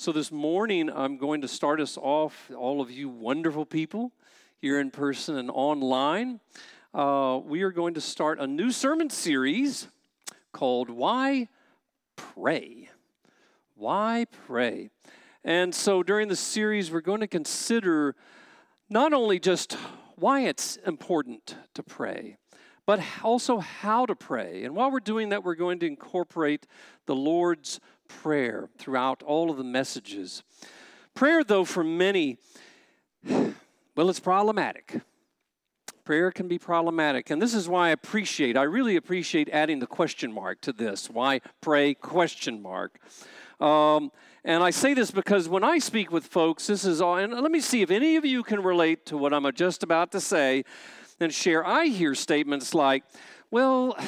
So this morning, I'm going to start us off, all of you wonderful people here in person and online. We are going to start a new sermon series called Why Pray? Why Pray? And so during the series, we're going to consider not only just why it's important to pray, but also how to pray. And while we're doing that, we're going to incorporate the Lord's Prayer throughout all of the messages. Prayer, though, for many, well, it's problematic. Prayer can be problematic. And this is why I really appreciate adding the question mark to this. Why pray, question mark. And I say this because when I speak with folks, this is all, and let me see if any of you can relate to what I'm just about to say and share. I hear statements like, well,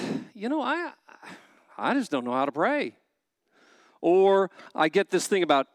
I just don't know how to pray. Or I get this thing about,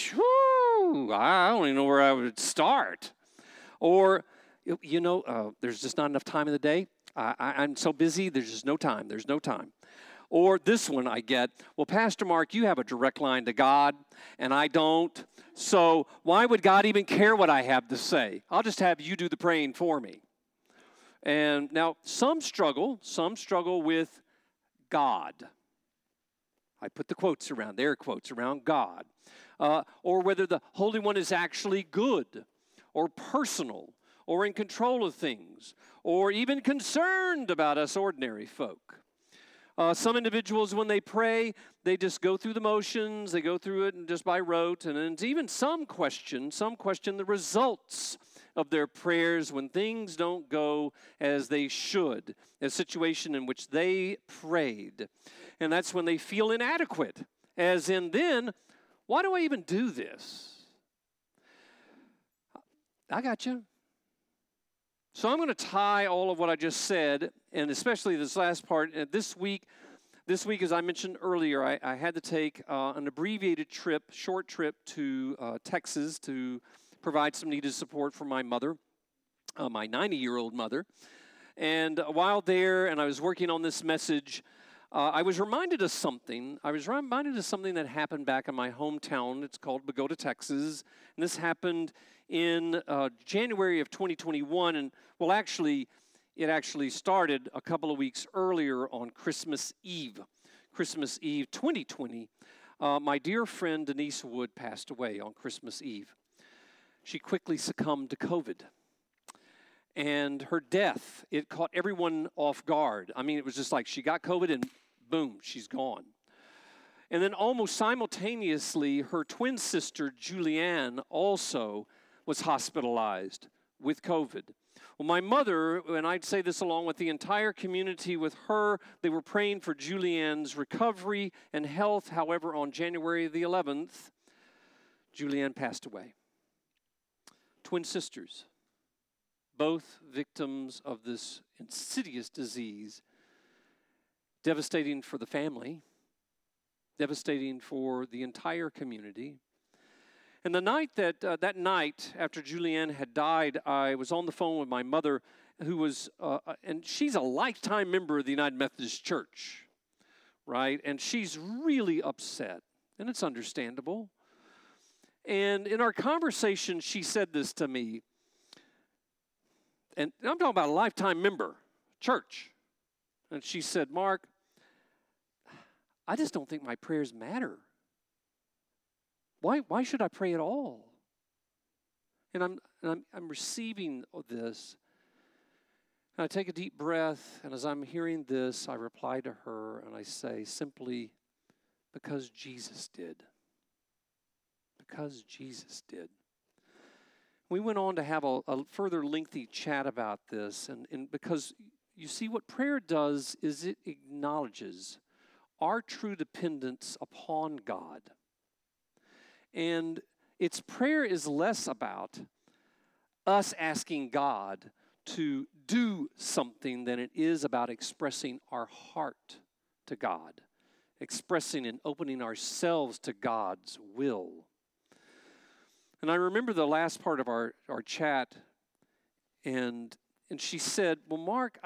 I don't even know where I would start. Or, there's just not enough time in the day. I'm so busy, there's just no time. There's no time. Or this one I get, well, Pastor Mark, you have a direct line to God, and I don't. So why would God even care what I have to say? I'll just have you do the praying for me. And now some struggle with God. I put the quotes around, air quotes around God. Or whether the Holy One is actually good or personal or in control of things or even concerned about us ordinary folk. Some individuals, when they pray, they just go through the motions, they go through it and just by rote, and even some question the results of their prayers when things don't go as they should, a situation in which they prayed. And that's when they feel inadequate, as in then, why do I even do this? I got you. So I'm going to tie all of what I just said, and especially this last part, this week, as I mentioned earlier, I had to take an abbreviated short trip to Texas to provide some needed support for my mother, my 90-year-old mother. And while there, and I was working on this message, I was reminded of something. That happened back in my hometown. It's called Bogota, Texas. And this happened in January of 2021. And, well, it actually started a couple of weeks earlier on Christmas Eve 2020. My dear friend Denise Wood passed away on Christmas Eve. She quickly succumbed to COVID. And her death, it caught everyone off guard. I mean, it was just like she got COVID and boom, she's gone. And then almost simultaneously, her twin sister, Julianne, also was hospitalized with COVID. Well, my mother, and I'd say this along with the entire community with her, they were praying for Julianne's recovery and health. However, on January the 11th, Julianne passed away. Twin sisters, both victims of this insidious disease, devastating for the family, devastating for the entire community. And the night that night after Julianne had died, I was on the phone with my mother, who was, and she's a lifetime member of the United Methodist Church, right? And she's really upset, and it's understandable. And in our conversation, she said this to me, and I'm talking about a lifetime member, church. And she said, Mark, I just don't think my prayers matter. Why should I pray at all? And I'm receiving this. And I take a deep breath, and as I'm hearing this, I reply to her, and I say simply, because Jesus did. Because Jesus did. We went on to have a further lengthy chat about this, and because you see what prayer does is it acknowledges our true dependence upon God. And its prayer is less about us asking God to do something than it is about expressing our heart to God, expressing and opening ourselves to God's will. And I remember the last part of our chat, and she said, well, Mark,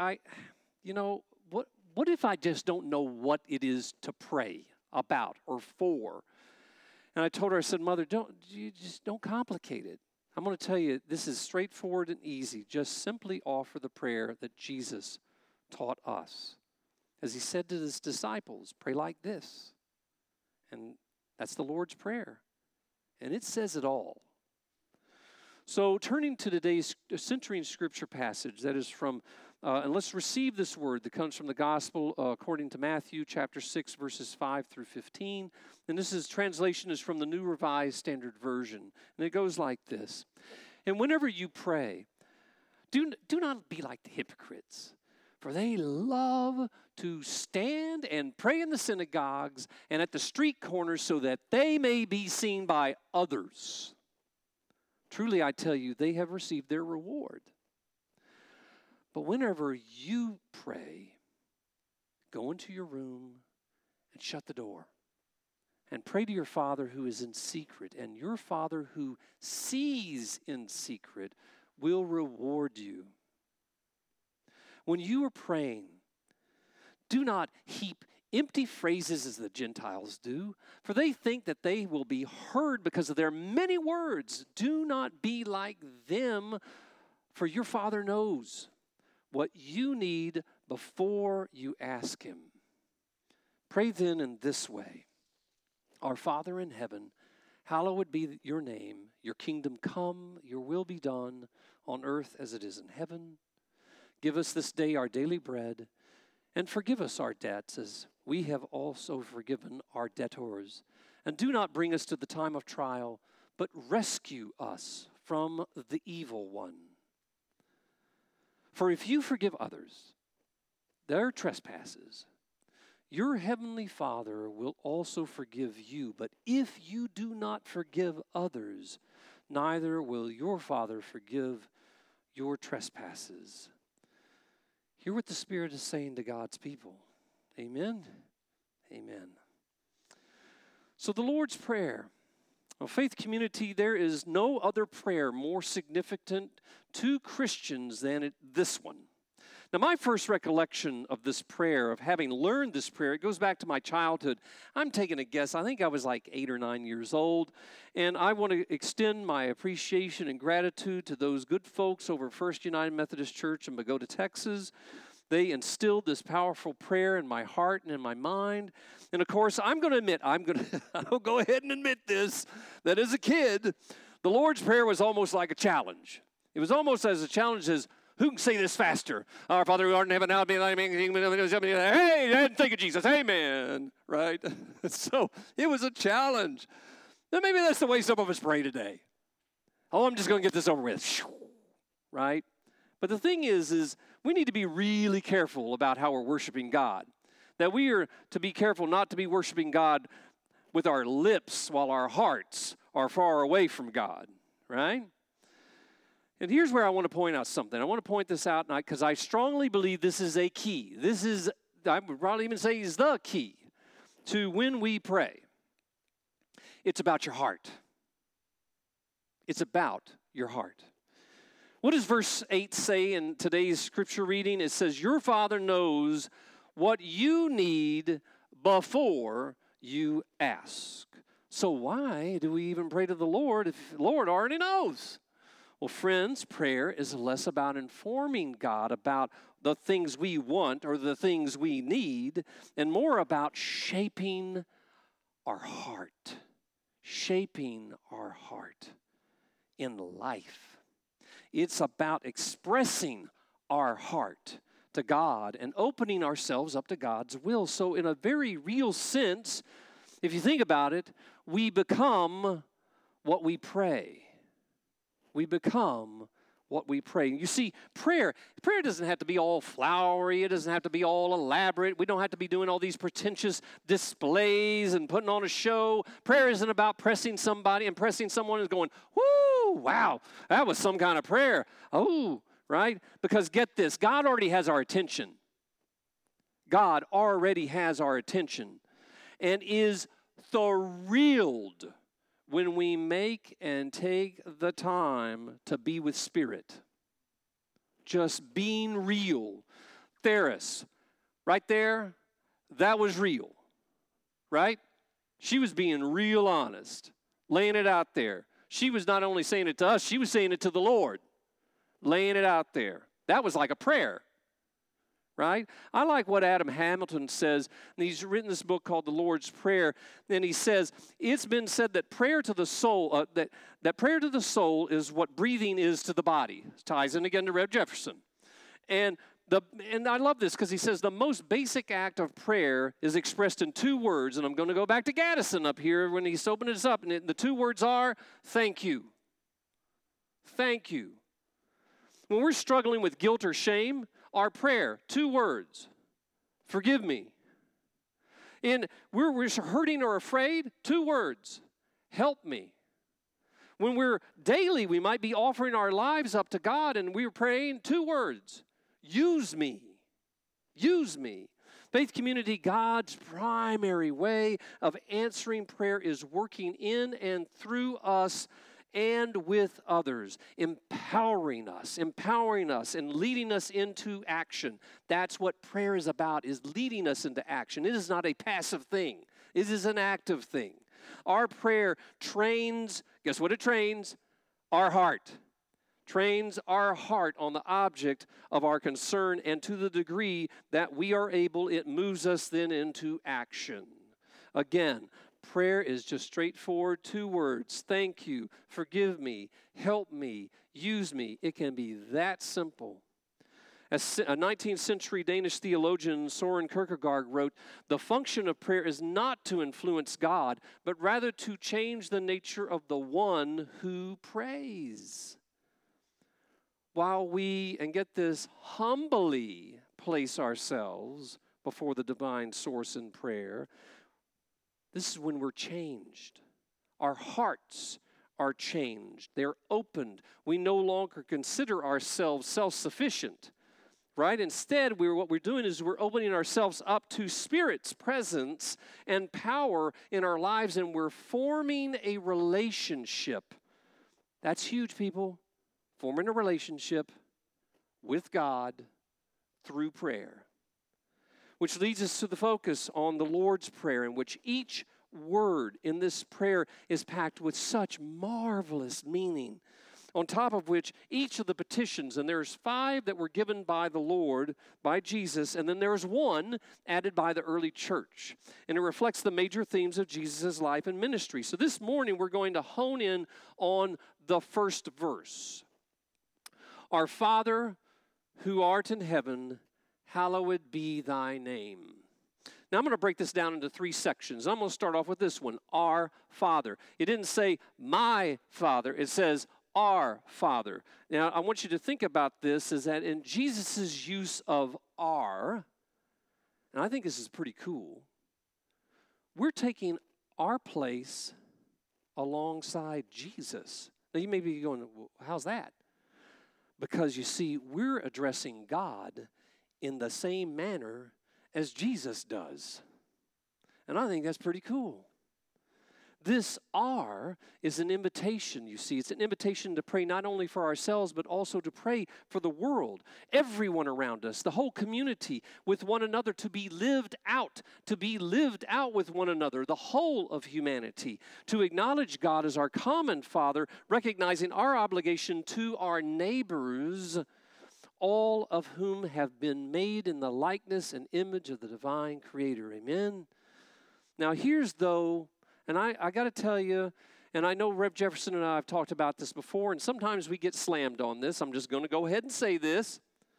what if I just don't know what it is to pray about or for? And I told her, I said, Mother, don't complicate it. I'm going to tell you, this is straightforward and easy. Just simply offer the prayer that Jesus taught us. As he said to his disciples, pray like this. And that's the Lord's Prayer. And it says it all. So turning to today's centering scripture passage that is from, and let's receive this word that comes from the gospel according to Matthew chapter 6, verses 5 through 15. And translation is from the New Revised Standard Version. And it goes like this. And whenever you pray, do not be like the hypocrites, for they love to stand and pray in the synagogues and at the street corners so that they may be seen by others. Truly, I tell you, they have received their reward. But whenever you pray, go into your room and shut the door and pray to your Father who is in secret, and your Father who sees in secret will reward you. When you are praying, do not heap empty phrases as the Gentiles do, for they think that they will be heard because of their many words. Do not be like them, for your Father knows what you need before you ask him. Pray then in this way. Our Father in heaven, hallowed be your name. Your kingdom come, your will be done on earth as it is in heaven. Give us this day our daily bread, and forgive us our debts as we have also forgiven our debtors. And do not bring us to the time of trial, but rescue us from the evil one. For if you forgive others their trespasses, your heavenly Father will also forgive you. But if you do not forgive others, neither will your Father forgive your trespasses. Hear what the Spirit is saying to God's people. Amen? Amen. So the Lord's Prayer. Well, Faith Community, there is no other prayer more significant to Christians than this one. Now, my first recollection of this prayer, of having learned this prayer, it goes back to my childhood. I'm taking a guess. I think I was like 8 or 9 years old. And I want to extend my appreciation and gratitude to those good folks over First United Methodist Church in Bogota, Texas. They instilled this powerful prayer in my heart and in my mind. And of course, I'll go ahead and admit this, that as a kid, the Lord's Prayer was almost like a challenge. It was almost as a challenge as, who can say this faster? Our Father who art in heaven, hallowed be thy name. Hey, thank you, Jesus. Amen. Right? So it was a challenge. Now maybe that's the way some of us pray today. Oh, I'm just going to get this over with. Right? But the thing is we need to be really careful about how we're worshiping God. That we are to be careful not to be worshiping God with our lips while our hearts are far away from God. Right? And here's where I want to point out something. I want to point this out because I strongly believe this is a key. I would probably even say is the key to when we pray. It's about your heart. It's about your heart. What does verse 8 say in today's scripture reading? It says, your Father knows what you need before you ask. So why do we even pray to the Lord if the Lord already knows? Well, friends, prayer is less about informing God about the things we want or the things we need, and more about shaping our heart in life. It's about expressing our heart to God and opening ourselves up to God's will. So in a very real sense, if you think about it, we become what we pray. We become what we pray. You see, prayer doesn't have to be all flowery. It doesn't have to be all elaborate. We don't have to be doing all these pretentious displays and putting on a show. Prayer isn't about impressing someone and going, whoo, wow, that was some kind of prayer. Oh, right? Because get this, God already has our attention. God already has our attention and is thrilled when we make and take the time to be with Spirit. Just being real. Theris, right there, that was real, right? She was being real honest, laying it out there. She was not only saying it to us, she was saying it to the Lord, laying it out there. That was like a prayer, right? I like what Adam Hamilton says, and he's written this book called The Lord's Prayer, and he says, it's been said that prayer to the soul, that prayer to the soul is what breathing is to the body. It ties in again to Rev Jefferson. And I love this because he says the most basic act of prayer is expressed in two words, and I'm going to go back to Gaddison up here when he's opening this up, and the two words are, thank you. Thank you. When we're struggling with guilt or shame, our prayer, two words, forgive me. And we're hurting or afraid, two words, help me. When we're daily, we might be offering our lives up to God, and we're praying, two words, use me. Use me. Faith Community, God's primary way of answering prayer is working in and through us and with others, empowering us, and leading us into action. That's what prayer is about, is leading us into action. It is not a passive thing. It is an active thing. Our prayer trains, guess what it trains? Our heart. Trains our heart on the object of our concern, and to the degree that we are able, it moves us then into action. Again, prayer is just straightforward, two words, thank you, forgive me, help me, use me. It can be that simple. As a 19th century Danish theologian, Soren Kierkegaard, wrote, the function of prayer is not to influence God, but rather to change the nature of the one who prays. While we, and get this, humbly place ourselves before the divine source in prayer, this is when we're changed. Our hearts are changed. They're opened. We no longer consider ourselves self-sufficient, right? Instead, what we're doing is we're opening ourselves up to Spirit's presence and power in our lives, and we're forming a relationship. That's huge, people. Forming a relationship with God through prayer. Which leads us to the focus on the Lord's Prayer, in which each word in this prayer is packed with such marvelous meaning. On top of which, each of the petitions, and there's 5 that were given by the Lord, by Jesus, and then there's 1 added by the early church. And it reflects the major themes of Jesus' life and ministry. So this morning, we're going to hone in on the first verse. Our Father, who art in heaven, hallowed be thy name. Now, I'm going to break this down into 3 sections. I'm going to start off with this one, our Father. It didn't say my Father. It says our Father. Now, I want you to think about this, is that in Jesus' use of our, and I think this is pretty cool, we're taking our place alongside Jesus. Now, you may be going, well, how's that? Because, you see, we're addressing God in the same manner as Jesus does. And I think that's pretty cool. This R is an invitation, you see. It's an invitation to pray not only for ourselves, but also to pray for the world, everyone around us, the whole community, with one another, to be lived out with one another, the whole of humanity, to acknowledge God as our common Father, recognizing our obligation to our neighbors, all of whom have been made in the likeness and image of the divine Creator. Amen? Now here's, though, and I got to tell you, and I know Rev Jefferson and I have talked about this before, and sometimes we get slammed on this. I'm just going to go ahead and say this.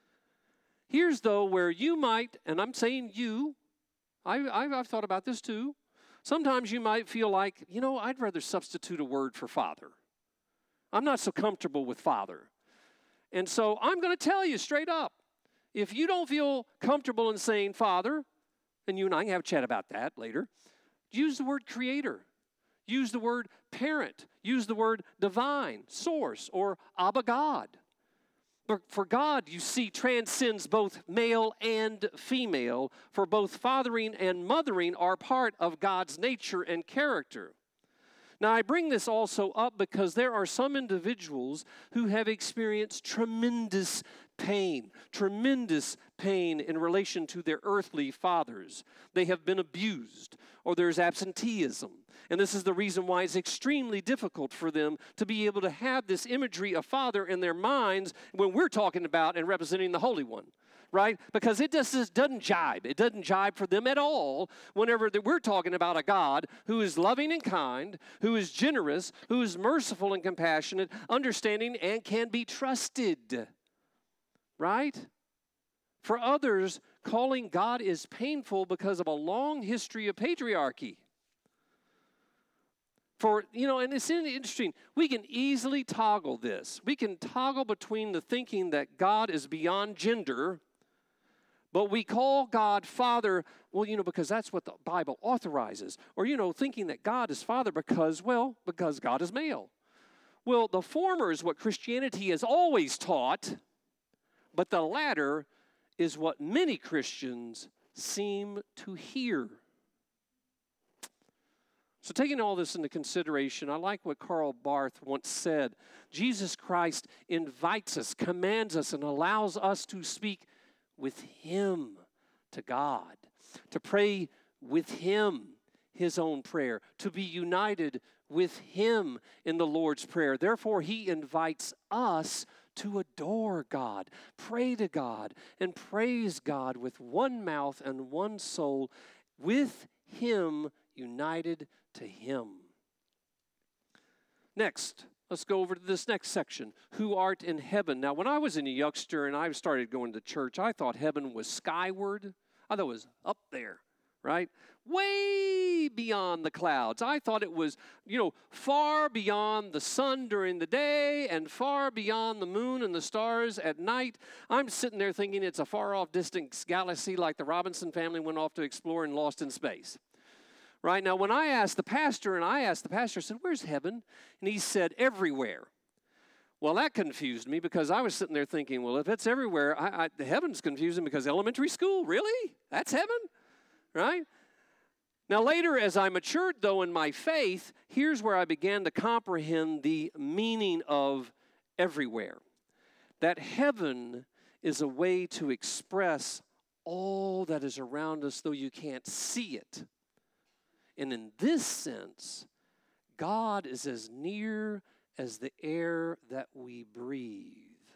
Here's, though, where you might, and I'm saying you, I've thought about this too. Sometimes you might feel like, I'd rather substitute a word for Father. I'm not so comfortable with Father. And so I'm going to tell you straight up, if you don't feel comfortable in saying Father, and you and I can have a chat about that later, use the word Creator. Use the word parent. Use the word divine, source, or Abba God. For God, you see, transcends both male and female, for both fathering and mothering are part of God's nature and character. Now, I bring this also up because there are some individuals who have experienced tremendous pain, tremendous pain in relation to their earthly fathers. They have been abused, or there's absenteeism. And this is the reason why it's extremely difficult for them to be able to have this imagery of Father in their minds when we're talking about and representing the Holy One. Right? Because it just doesn't jibe. It doesn't jibe for them at all whenever we're talking about a God who is loving and kind, who is generous, who is merciful and compassionate, understanding, and can be trusted. Right? For others, calling God is painful because of a long history of patriarchy. And it's interesting, we can easily toggle this. We can toggle between the thinking that God is beyond gender, but we call God Father, because that's what the Bible authorizes. Or, thinking that God is Father because God is male. Well, the former is what Christianity has always taught, but the latter is what many Christians seem to hear. So taking all this into consideration, I like what Karl Barth once said. Jesus Christ invites us, commands us, and allows us to speak with Him to God, to pray with Him His own prayer, to be united with Him in the Lord's Prayer. Therefore, He invites us to adore God, pray to God, and praise God with one mouth and one soul, with Him united to Him. Next, let's go over to this next section. Who art in heaven? Now, when I was a youngster and I started going to church, I thought heaven was skyward. I thought it was up there, right? Way beyond the clouds. I thought it was, far beyond the sun during the day and far beyond the moon and the stars at night. I'm sitting there thinking it's a far-off distant galaxy like the Robinson family went off to explore and lost in space. Right? Now, when I asked the pastor, I said, where's heaven? And he said, everywhere. Well, that confused me because I was sitting there thinking, well, if it's everywhere, heaven's confusing because elementary school, really? That's heaven? Right? Now, later, as I matured, though, in my faith, here's where I began to comprehend the meaning of everywhere. That heaven is a way to express all that is around us, though you can't see it. And in this sense, God is as near as the air that we breathe.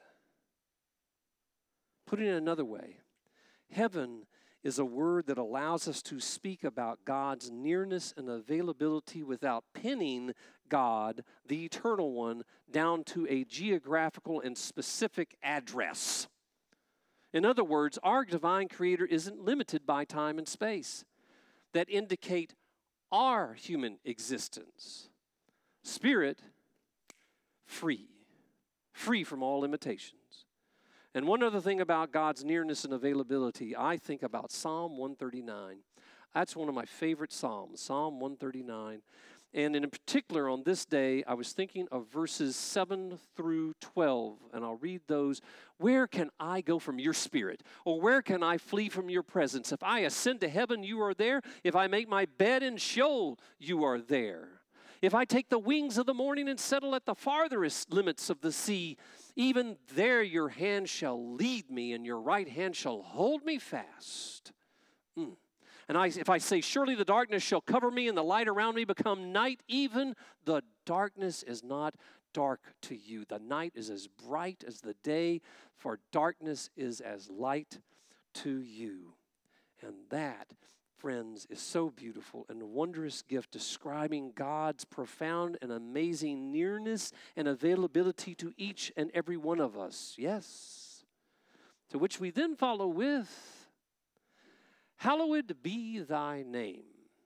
Putting it another way, heaven is a word that allows us to speak about God's nearness and availability without pinning God, the Eternal One, down to a geographical and specific address. In other words, our divine Creator isn't limited by time and space that indicate our human existence. Spirit, free from all limitations. And one other thing about God's nearness and availability, I think about Psalm 139. That's one of my favorite Psalms, Psalm 139. And in particular, on this day, I was thinking of verses 7 through 12, and I'll read those. Where can I go from your spirit? Or where can I flee from your presence? If I ascend to heaven, you are there. If I make my bed in Sheol, you are there. If I take the wings of the morning and settle at the farthest limits of the sea, even there your hand shall lead me, and your right hand shall hold me fast. And if I say, surely the darkness shall cover me and the light around me become night, even the darkness is not dark to you. The night is as bright as the day, for darkness is as light to you. And that, friends, is so beautiful and a wondrous gift describing God's profound and amazing nearness and availability to each and every one of us. Yes. To which we then follow with, hallowed be thy name.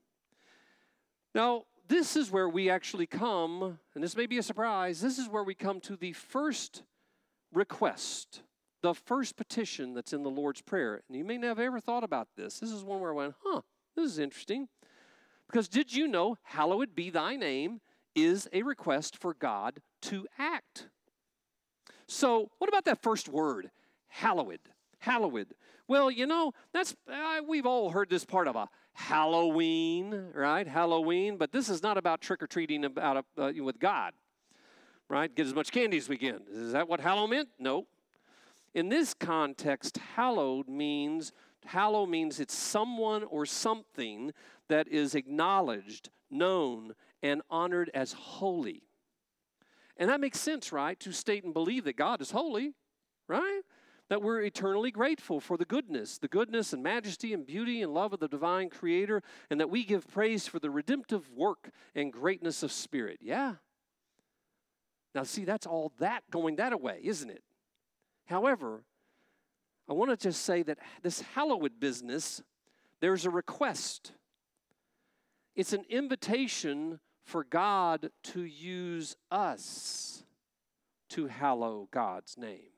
Now, this is where we actually come, and this may be a surprise, this is where we come to the first request, the first petition that's in the Lord's Prayer. And you may not have ever thought about this. This is one where I went, this is interesting. Because did you know, hallowed be thy name is a request for God to act. So, what about that first word, hallowed? Hallowed. Well, that's we've all heard this part of a Halloween, right? Halloween, but this is not about trick-or-treating with God, right? Get as much candy as we can. Is that what hallow meant? No. In this context, hallow means it's someone or something that is acknowledged, known, and honored as holy. And that makes sense, right? To state and believe that God is holy, right? That we're eternally grateful for the goodness and majesty and beauty and love of the divine Creator, and that we give praise for the redemptive work and greatness of Spirit. Yeah. Now, see, that's all that going that way, isn't it? However, I want to just say that this hallowed business, there's a request. It's an invitation for God to use us to hallow God's name.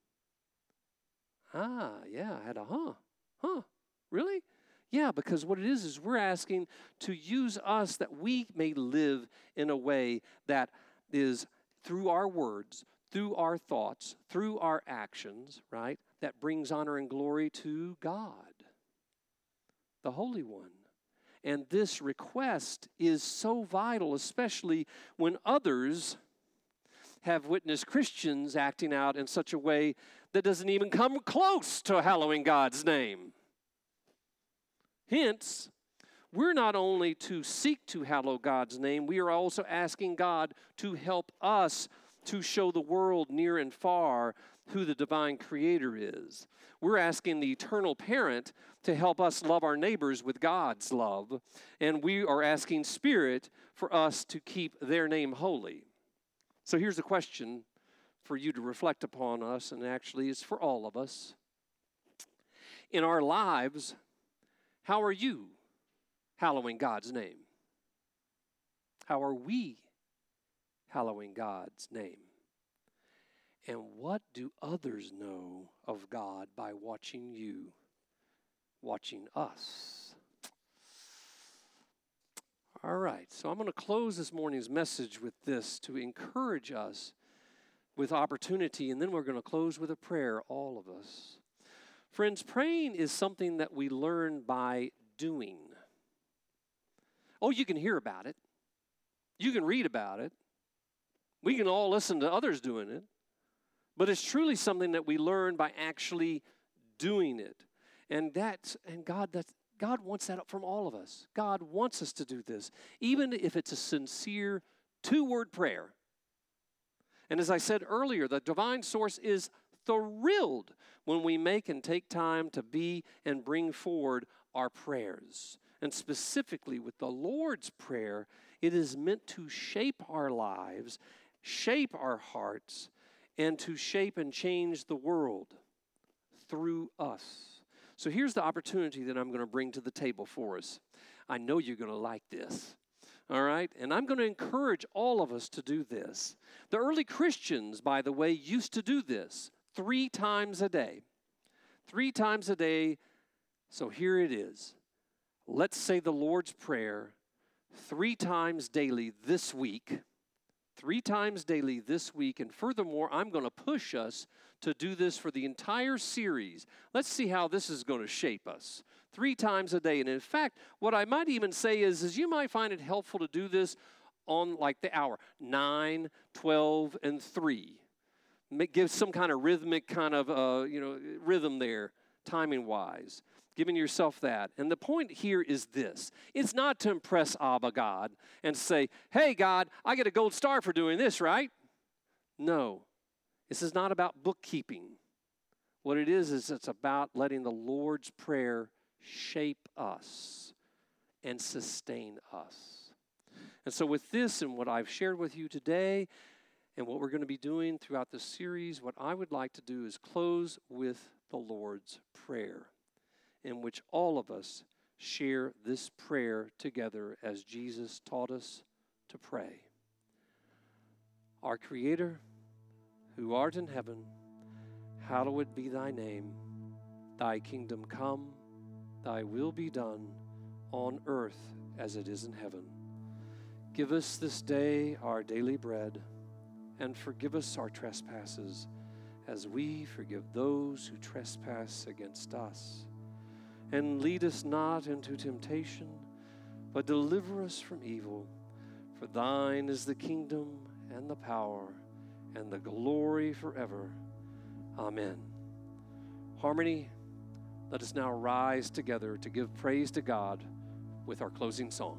Yeah, I had a really? Yeah, because what it is we're asking to use us that we may live in a way that is through our words, through our thoughts, through our actions, right, that brings honor and glory to God, the Holy One. And this request is so vital, especially when others have witnessed Christians acting out in such a way that doesn't even come close to hallowing God's name. Hence, we're not only to seek to hallow God's name, we are also asking God to help us to show the world near and far who the divine Creator is. We're asking the eternal parent to help us love our neighbors with God's love, and we are asking Spirit for us to keep their name holy. So here's a question for you to reflect upon us, and actually it's for all of us. In our lives, how are you hallowing God's name? How are we hallowing God's name? And what do others know of God by watching you, watching us? All right, so I'm going to close this morning's message with this to encourage us with opportunity, and then we're going to close with a prayer, all of us. Friends, praying is something that we learn by doing. Oh, you can hear about it. You can read about it. We can all listen to others doing it. But it's truly something that we learn by actually doing it. And God wants that from all of us. God wants us to do this, even if it's a sincere two-word prayer. And as I said earlier, the divine source is thrilled when we make and take time to be and bring forward our prayers. And specifically with the Lord's Prayer, it is meant to shape our lives, shape our hearts, and to shape and change the world through us. So here's the opportunity that I'm going to bring to the table for us. I know you're going to like this. All right? And I'm going to encourage all of us to do this. The early Christians, by the way, used to do this 3 times a day. 3 times a day. So here it is. Let's say the Lord's Prayer 3 times daily this week. 3 times daily this week. And furthermore, I'm going to push us to do this for the entire series. Let's see how this is going to shape us. 3 times a day. And in fact, what I might even say is you might find it helpful to do this on like the hour. 9, 12, and 3. Give some kind of rhythmic rhythm there, timing-wise. Giving yourself that. And the point here is this. It's not to impress Abba God and say, hey, God, I get a gold star for doing this, right? No. This is not about bookkeeping. What it is it's about letting the Lord's Prayer shape us and sustain us. And so with this and what I've shared with you today and what we're going to be doing throughout this series, what I would like to do is close with the Lord's Prayer, in which all of us share this prayer together as Jesus taught us to pray. Our Creator, who art in heaven, hallowed be thy name. Thy kingdom come, thy will be done on earth as it is in heaven. Give us this day our daily bread, and forgive us our trespasses as we forgive those who trespass against us. And lead us not into temptation, but deliver us from evil. For thine is the kingdom and the power and the glory forever. Amen. harmony, let us now rise together to give praise to God with our closing song.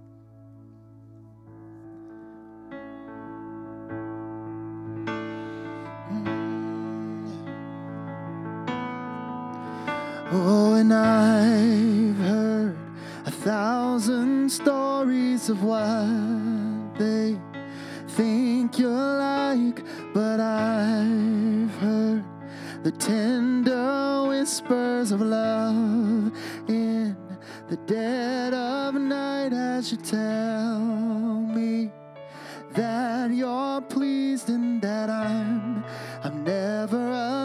Oh, and I've heard 1,000 stories of what they think you're like, but I've heard the tender whispers of love in the dead of night as you tell me that you're pleased and that I'm never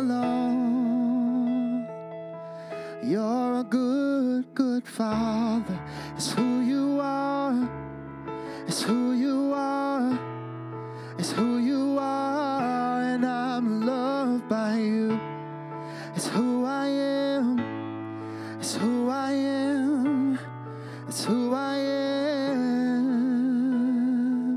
alone. You're a good, good Father. It's who you are. It's who you are. It's who you are, and I'm loved by you. It's who I am. It's who I am. It's who I am.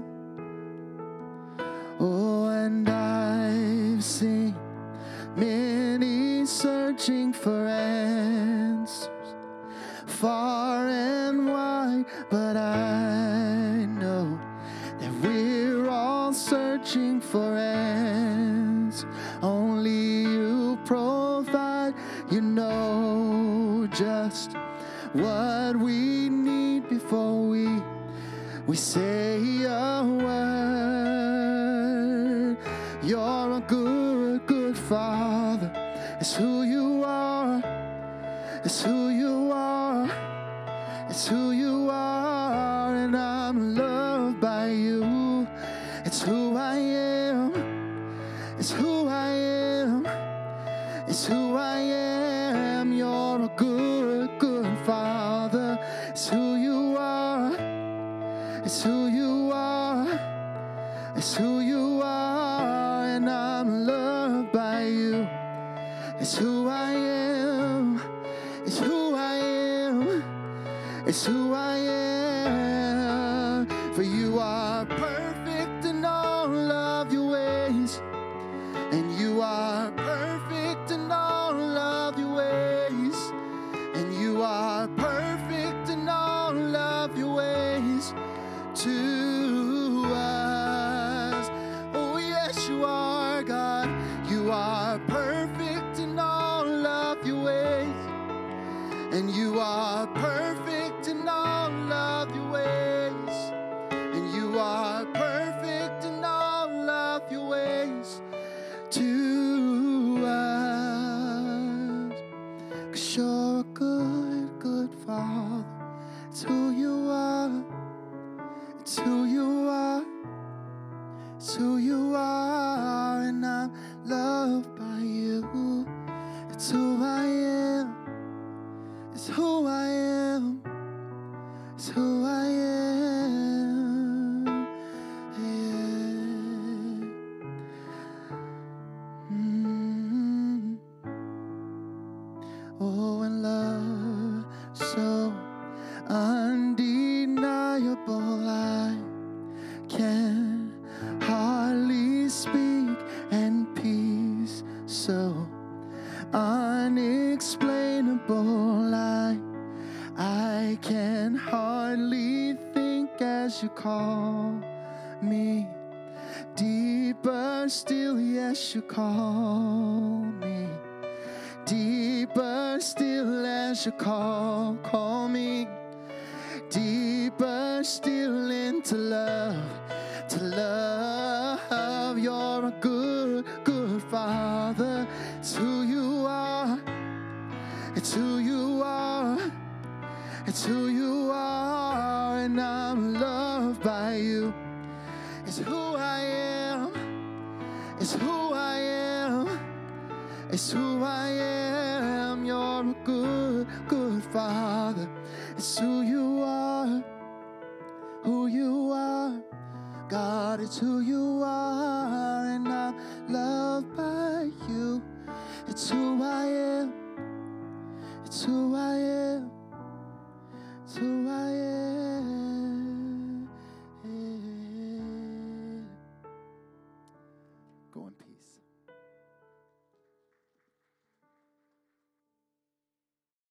Oh, and I've seen many searching for answers far and wide, but I know that we're all searching for answers. Only you provide. You know just what we need before we say a word. You're a good, good Father. It's who you are. It's who you are. It's who you are, and I'm loved by you. It's who I am. It's who I am. It's who I am. You're a good, good Father. It's who you are. It's who you are. It's who you are, and I'm loved by you. It's who I am. It's who I am. It's who I am. For you are perfect in all of your ways, and you are perfect in all of your ways, and you are perfect in all of your ways to us. Oh yes, you are, God. You are perfect in all of your ways, and you are perfect in all of your ways, and you are perfect in all of your ways to us. 'Cause you're a good, good Father. It's who you are. It's who you are. It's who you are, and I'm loved by you. It's who I am. It's who I am. It's who I am. Yeah. Oh, and love so undeniable, I can hardly speak, and peace so unexplainable, I can hardly think as you call me. Deeper still, yes, you call me. Deeper still as you call me. Deeper still into love, to love. You're a good, good Father. It's who you are. It's who you are. It's who you are, and I'm loved by you. It's who I am. It's who I am. It's who I am. You're a good, good Father. It's who you are. Who you are. God, it's who you